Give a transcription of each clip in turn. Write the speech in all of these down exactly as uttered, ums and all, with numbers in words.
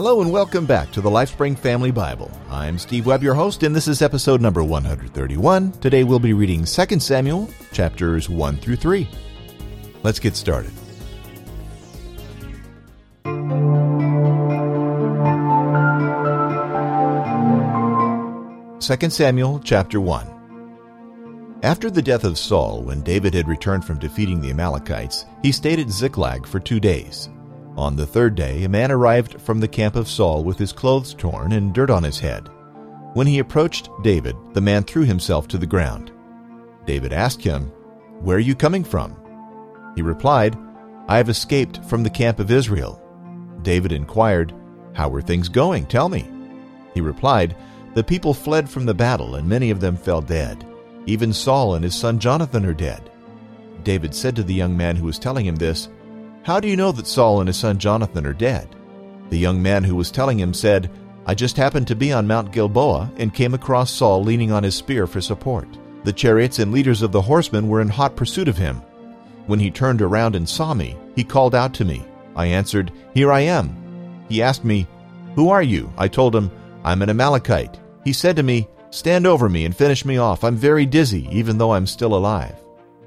Hello and welcome back to the LifeSpring Family Bible. I'm Steve Webb, your host, and this is episode number one hundred thirty-one. Today we'll be reading Second Samuel, chapters one through three. Let's get started. Second Samuel, chapter one. After the death of Saul, when David had returned from defeating the Amalekites, he stayed at Ziklag for two days. On the third day, a man arrived from the camp of Saul with his clothes torn and dirt on his head. When he approached David, the man threw himself to the ground. David asked him, "Where are you coming from?" He replied, "I have escaped from the camp of Israel." David inquired, "How are things going? Tell me." He replied, "The people fled from the battle, and many of them fell dead. Even Saul and his son Jonathan are dead." David said to the young man who was telling him this, "How do you know that Saul and his son Jonathan are dead?" The young man who was telling him said, "I just happened to be on Mount Gilboa and came across Saul leaning on his spear for support. The chariots and leaders of the horsemen were in hot pursuit of him. When he turned around and saw me, he called out to me. I answered, 'Here I am.' He asked me, 'Who are you?' I told him, 'I'm an Amalekite.' He said to me, 'Stand over me and finish me off. I'm very dizzy, even though I'm still alive.'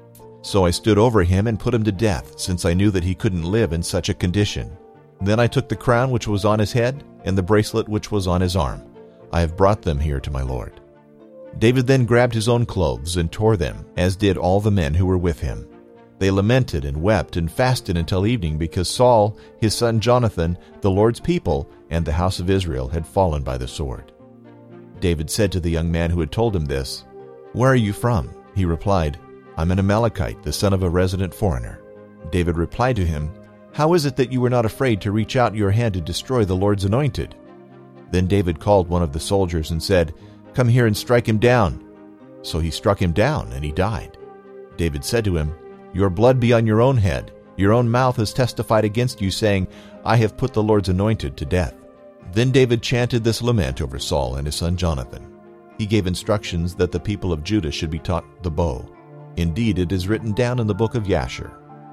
So I stood over him and put him to death, since I knew that he couldn't live in such a condition. Then I took the crown which was on his head and the bracelet which was on his arm. I have brought them here to my lord." David then grabbed his own clothes and tore them, as did all the men who were with him. They lamented and wept and fasted until evening because Saul, his son Jonathan, the Lord's people, and the house of Israel had fallen by the sword. David said to the young man who had told him this, "Where are you from?" He replied, "I'm an Amalekite, the son of a resident foreigner." David replied to him, "How is it that you were not afraid to reach out your hand to destroy the Lord's anointed?" Then David called one of the soldiers and said, "Come here and strike him down." So he struck him down, and he died. David said to him, "Your blood be on your own head. Your own mouth has testified against you, saying, 'I have put the Lord's anointed to death.'" Then David chanted this lament over Saul and his son Jonathan. He gave instructions that the people of Judah should be taught the bow. Indeed, it is written down in the book of Yashar.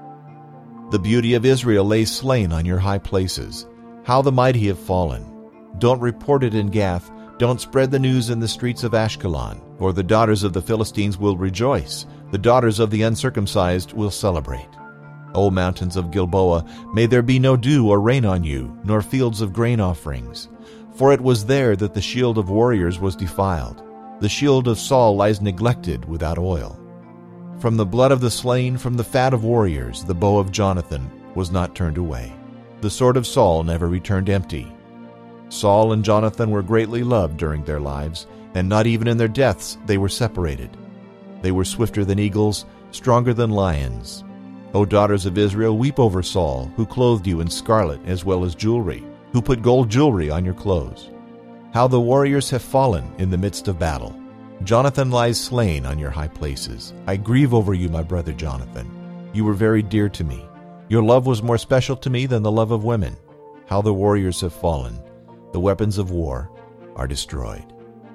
"The beauty of Israel lays slain on your high places. How the mighty have fallen. Don't report it in Gath. Don't spread the news in the streets of Ashkelon. For the daughters of the Philistines will rejoice. The daughters of the uncircumcised will celebrate. O mountains of Gilboa, may there be no dew or rain on you, nor fields of grain offerings. For it was there that the shield of warriors was defiled. The shield of Saul lies neglected without oil. From the blood of the slain, from the fat of warriors, the bow of Jonathan was not turned away. The sword of Saul never returned empty. Saul and Jonathan were greatly loved during their lives, and not even in their deaths they were separated. They were swifter than eagles, stronger than lions. O daughters of Israel, weep over Saul, who clothed you in scarlet as well as jewelry, who put gold jewelry on your clothes. How the warriors have fallen in the midst of battle. Jonathan lies slain on your high places. I grieve over you, my brother Jonathan. You were very dear to me. Your love was more special to me than the love of women. How the warriors have fallen. The weapons of war are destroyed."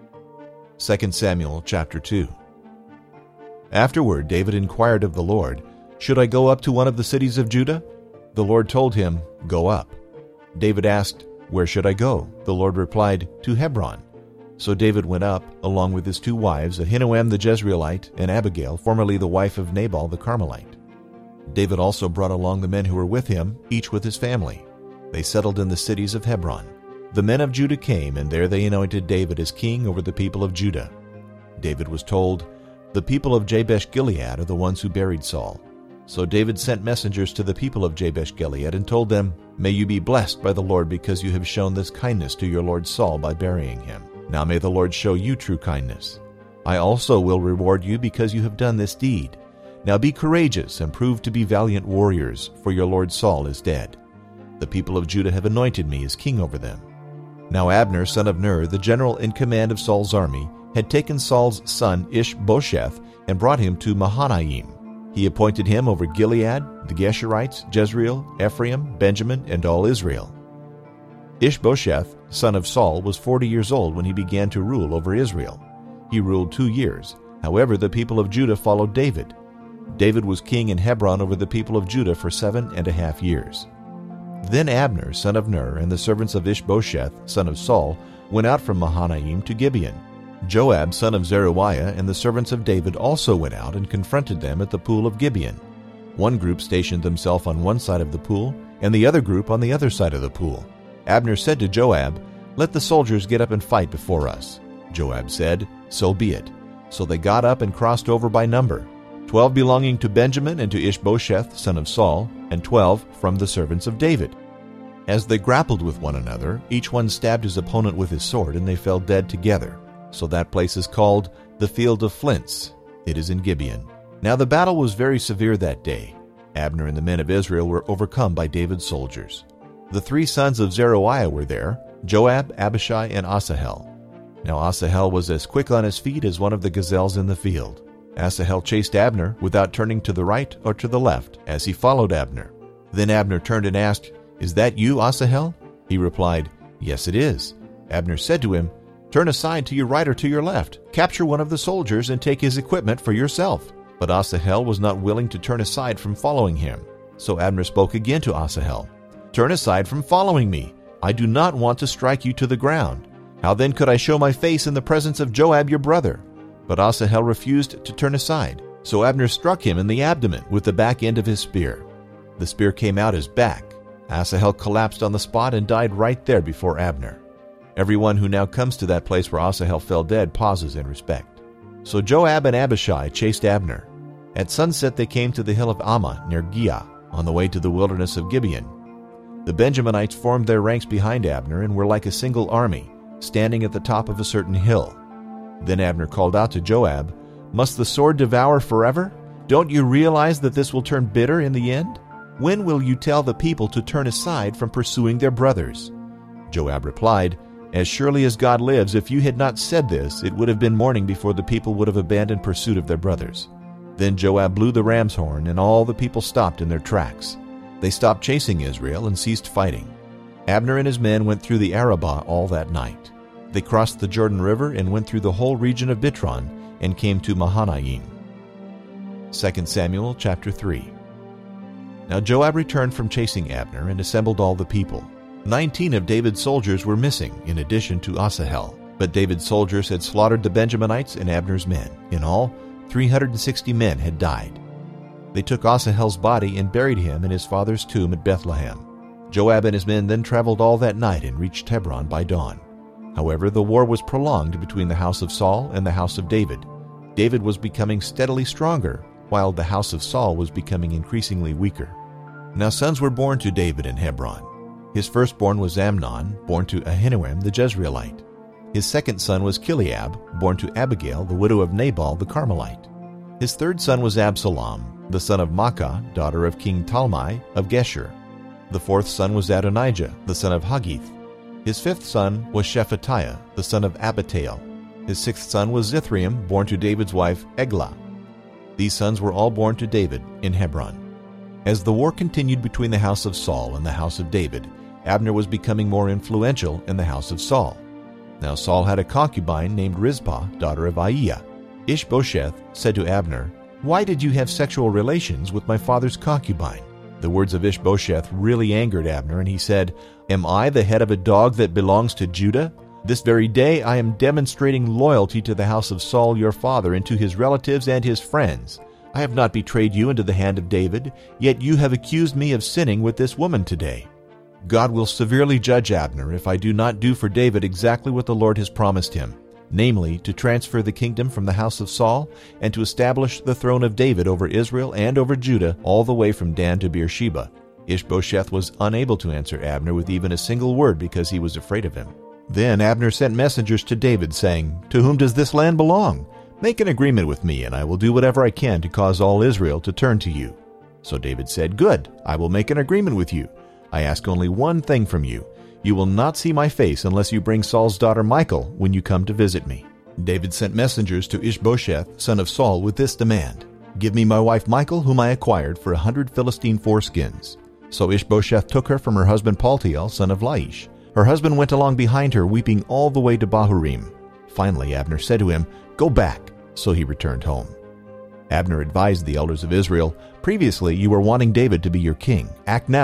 Second Samuel chapter two. Afterward, David inquired of the Lord, "Should I go up to one of the cities of Judah?" The Lord told him, "Go up." David asked, "Where should I go?" The Lord replied, "To Hebron." So David went up, along with his two wives, Ahinoam the Jezreelite and Abigail, formerly the wife of Nabal the Carmelite. David also brought along the men who were with him, each with his family. They settled in the cities of Hebron. The men of Judah came, and there they anointed David as king over the people of Judah. David was told, "The people of Jabesh-Gilead are the ones who buried Saul." So David sent messengers to the people of Jabesh-Gilead and told them, "May you be blessed by the Lord because you have shown this kindness to your lord Saul by burying him. Now may the Lord show you true kindness. I also will reward you because you have done this deed. Now be courageous and prove to be valiant warriors, for your lord Saul is dead. The people of Judah have anointed me as king over them." Now Abner, son of Ner, the general in command of Saul's army, had taken Saul's son Ish-bosheth and brought him to Mahanaim. He appointed him over Gilead, the Geshurites, Jezreel, Ephraim, Benjamin, and all Israel. Ish-bosheth, son of Saul, was forty years old when he began to rule over Israel. He ruled two years. However, the people of Judah followed David. David was king in Hebron over the people of Judah for seven and a half years. Then Abner, son of Ner, and the servants of Ishbosheth, son of Saul, went out from Mahanaim to Gibeon. Joab, son of Zeruiah, and the servants of David also went out and confronted them at the pool of Gibeon. One group stationed themselves on one side of the pool, and the other group on the other side of the pool. Abner said to Joab, "Let the soldiers get up and fight before us." Joab said, "So be it." So they got up and crossed over by number, twelve belonging to Benjamin and to Ishbosheth, son of Saul, and twelve from the servants of David. As they grappled with one another, each one stabbed his opponent with his sword, and they fell dead together. So that place is called the Field of Flints. It is in Gibeon. Now the battle was very severe that day. Abner and the men of Israel were overcome by David's soldiers. The three sons of Zeruiah were there, Joab, Abishai, and Asahel. Now Asahel was as quick on his feet as one of the gazelles in the field. Asahel chased Abner without turning to the right or to the left as he followed Abner. Then Abner turned and asked, "Is that you, Asahel?" He replied, "Yes, it is." Abner said to him, "Turn aside to your right or to your left. Capture one of the soldiers and take his equipment for yourself." But Asahel was not willing to turn aside from following him. So Abner spoke again to Asahel, "Turn aside from following me. I do not want to strike you to the ground. How then could I show my face in the presence of Joab your brother?" But Asahel refused to turn aside. So Abner struck him in the abdomen with the back end of his spear. The spear came out his back. Asahel collapsed on the spot and died right there before Abner. Everyone who now comes to that place where Asahel fell dead pauses in respect. So Joab and Abishai chased Abner. At sunset they came to the hill of Ammah near Giah, on the way to the wilderness of Gibeon. The Benjaminites formed their ranks behind Abner and were like a single army, standing at the top of a certain hill. Then Abner called out to Joab, "Must the sword devour forever? Don't you realize that this will turn bitter in the end? When will you tell the people to turn aside from pursuing their brothers?" Joab replied, "As surely as God lives, if you had not said this, it would have been morning before the people would have abandoned pursuit of their brothers." Then Joab blew the ram's horn, and all the people stopped in their tracks. They stopped chasing Israel and ceased fighting. Abner and his men went through the Arabah all that night. They crossed the Jordan River and went through the whole region of Bitron and came to Mahanaim. Second Samuel chapter three. Now Joab returned from chasing Abner and assembled all the people. Nineteen of David's soldiers were missing, in addition to Asahel. But David's soldiers had slaughtered the Benjaminites and Abner's men. In all, three hundred sixty men had died. They took Asahel's body and buried him in his father's tomb at Bethlehem. Joab and his men then traveled all that night and reached Hebron by dawn. However, the war was prolonged between the house of Saul and the house of David. David was becoming steadily stronger, while the house of Saul was becoming increasingly weaker. Now sons were born to David in Hebron. His firstborn was Amnon, born to Ahinoam the Jezreelite. His second son was Chileab, born to Abigail, the widow of Nabal the Carmelite. His third son was Absalom, the son of Maacah, daughter of King Talmai of Geshur. The fourth son was Adonijah, the son of Haggith. His fifth son was Shephatiah, the son of Abital. His sixth son was Zithream, born to David's wife Eglah. These sons were all born to David in Hebron. As the war continued between the house of Saul and the house of David, Abner was becoming more influential in the house of Saul. Now Saul had a concubine named Rizpah, daughter of Aiah. Ishbosheth said to Abner, "Why did you have sexual relations with my father's concubine?" The words of Ishbosheth really angered Abner, and he said, "Am I the head of a dog that belongs to Judah? This very day I am demonstrating loyalty to the house of Saul your father and to his relatives and his friends. I have not betrayed you into the hand of David, yet you have accused me of sinning with this woman today. God will severely judge Abner if I do not do for David exactly what the Lord has promised him, namely, to transfer the kingdom from the house of Saul and to establish the throne of David over Israel and over Judah all the way from Dan to Beersheba." Ishbosheth was unable to answer Abner with even a single word because he was afraid of him. Then Abner sent messengers to David, saying, "To whom does this land belong? Make an agreement with me, and I will do whatever I can to cause all Israel to turn to you." So David said, "Good, I will make an agreement with you. I ask only one thing from you. You will not see my face unless you bring Saul's daughter Michal when you come to visit me." David sent messengers to Ishbosheth, son of Saul, with this demand: "Give me my wife Michal, whom I acquired for a hundred Philistine foreskins." So Ishbosheth took her from her husband Paltiel, son of Laish. Her husband went along behind her, weeping all the way to Bahurim. Finally Abner said to him, "Go back." So he returned home. Abner advised the elders of Israel, "Previously you were wanting David to be your king. Act now,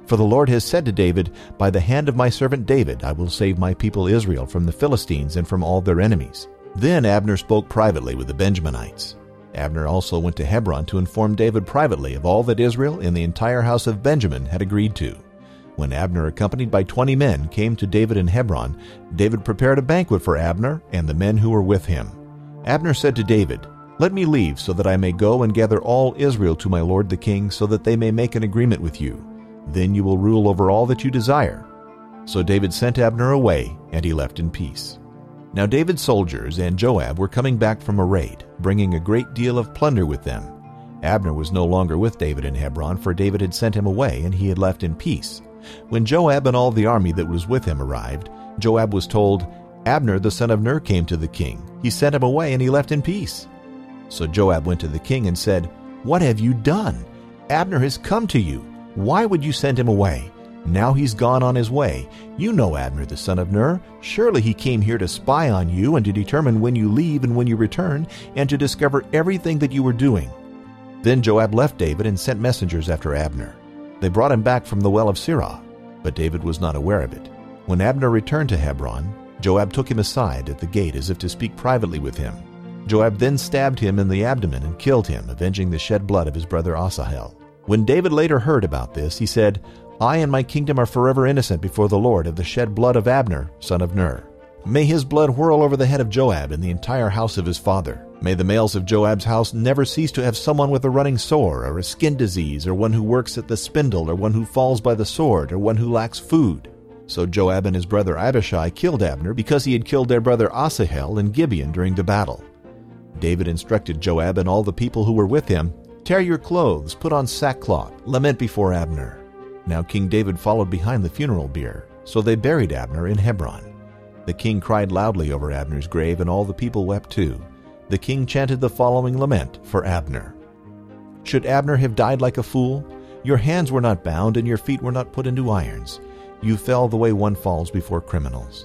For the Lord has said to David, By the hand of my servant David I will save my people Israel from the Philistines and from all their enemies. Then Abner spoke privately with the Benjaminites. Abner also went to Hebron to inform David privately of all that Israel and the entire house of Benjamin had agreed to. When Abner, accompanied by twenty men, came to David in Hebron, David prepared a banquet for Abner and the men who were with him. Abner said to David, Let me leave so that I may go and gather all Israel to my lord the king, so that they may make an agreement with you. Then you will rule over all that you desire. So David sent Abner away, and he left in peace. Now David's soldiers and Joab were coming back from a raid, bringing a great deal of plunder with them. Abner was no longer with David in Hebron, for David had sent him away, and he had left in peace. When Joab and all the army that was with him arrived, Joab was told, Abner the son of Ner came to the king. He sent him away, and he left in peace. So Joab went to the king and said, What have you done? Abner has come to you. Why would you send him away? Now he's gone on his way. You know Abner the son of Ner. Surely he came here to spy on you and to determine when you leave and when you return, and to discover everything that you were doing. Then Joab left David and sent messengers after Abner. They brought him back from the well of Sirah, but David was not aware of it. When Abner returned to Hebron, Joab took him aside at the gate as if to speak privately with him. Joab then stabbed him in the abdomen and killed him, avenging the shed blood of his brother Asahel. When David later heard about this, he said, I and my kingdom are forever innocent before the Lord of the shed blood of Abner, son of Ner. May his blood whirl over the head of Joab and the entire house of his father. May the males of Joab's house never cease to have someone with a running sore, or a skin disease, or one who works at the spindle, or one who falls by the sword, or one who lacks food. So Joab and his brother Abishai killed Abner, because he had killed their brother Asahel in Gibeon during the battle. David instructed Joab and all the people who were with him, Tear your clothes, put on sackcloth, lament before Abner. Now King David followed behind the funeral bier, so they buried Abner in Hebron. The king cried loudly over Abner's grave, and all the people wept too. The king chanted the following lament for Abner. Should Abner have died like a fool? Your hands were not bound, and your feet were not put into irons. You fell the way one falls before criminals.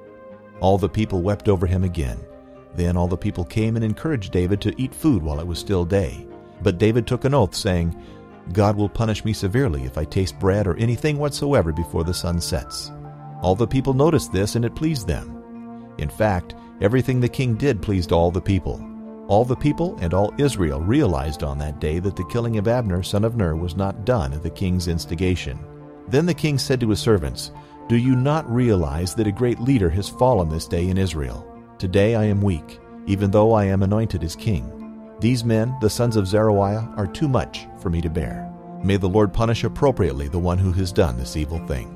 All the people wept over him again. Then all the people came and encouraged David to eat food while it was still day. But David took an oath, saying, God will punish me severely if I taste bread or anything whatsoever before the sun sets. All the people noticed this, and it pleased them. In fact, everything the king did pleased all the people. All the people and all Israel realized on that day that the killing of Abner, son of Ner, was not done at the king's instigation. Then the king said to his servants, Do you not realize that a great leader has fallen this day in Israel? Today I am weak, even though I am anointed as king. These men, the sons of Zeruiah, are too much for me to bear. May the Lord punish appropriately the one who has done this evil thing.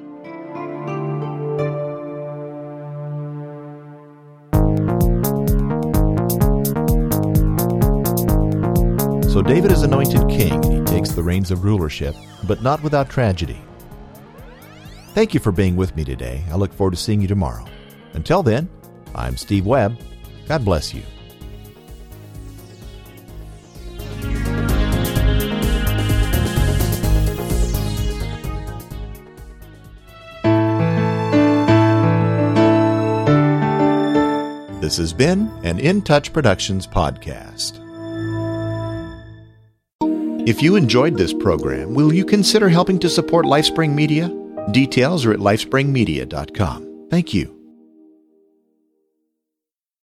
So David is anointed king, and he takes the reins of rulership, but not without tragedy. Thank you for being with me today. I look forward to seeing you tomorrow. Until then, I'm Steve Webb. God bless you. This has been an In Touch Productions podcast. If you enjoyed this program, will you consider helping to support LifeSpring Media? Details are at lifespring media dot com. Thank you.